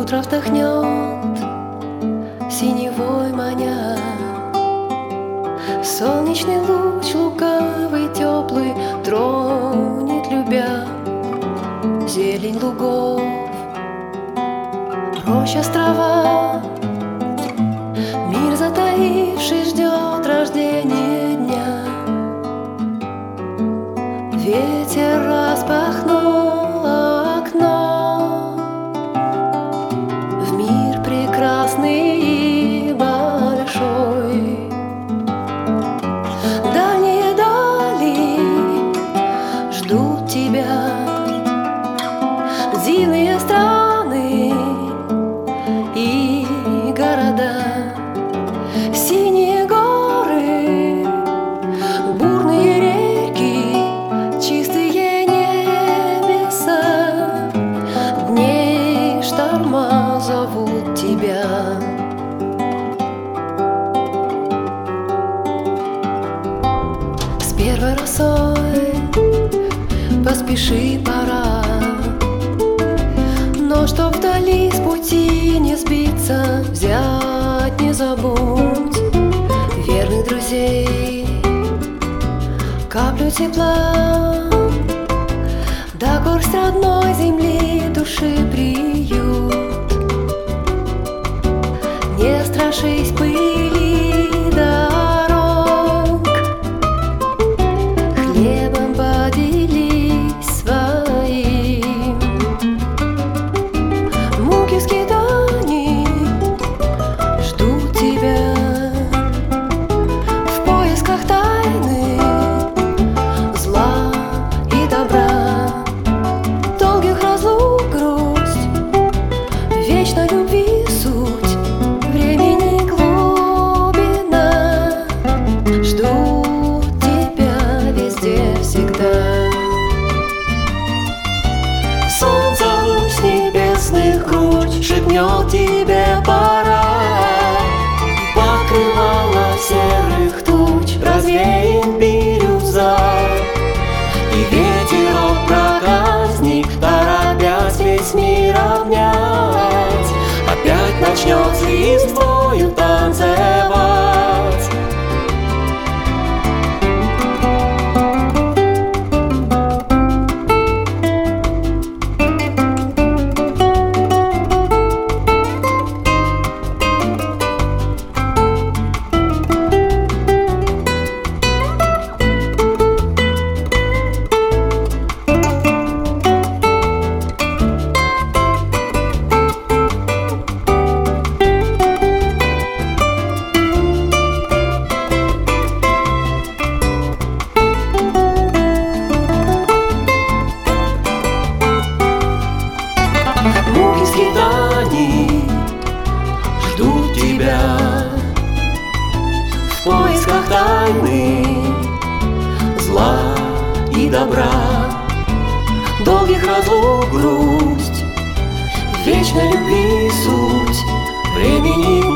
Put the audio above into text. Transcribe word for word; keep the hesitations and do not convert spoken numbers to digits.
Утро вдохнет синевой маня, солнечный луч лукавый, теплый, тронет, любя, зелень лугов, роща, острова. Мир, затаивший, ждет рождения дня. Ветер распахнул окно в мир прекрасный и большой. Дальние дали ждут тебя, дивные страны и города, синие горы, бурные реки, чистые небеса. Дней шторма зовут тебя. С первой росой поспеши, пора, но чтоб вдали с пути не сбиться, взять не забудь верных друзей, каплю тепла, да горсть родной земли, души приют. Не страшись пыли дорог, хлебом поделись своим. Муки, скитаний ждут тебя в поисках тайны, зла и добра, долгих разлук грусть, вечной любви суть, времени глубина. Ждут тебя везде, всегда. Солнце луч с небесных грудь шепнет тебе пора, покрывало серых туч развеет бирюза, и ветерок проказник, торопясь весь мир обнять, опять начнет с листвою танцевать. Муки, скитаний ждут тебя в поисках тайны, зла и добра, долгих разлук грусть, вечной любви суть, времени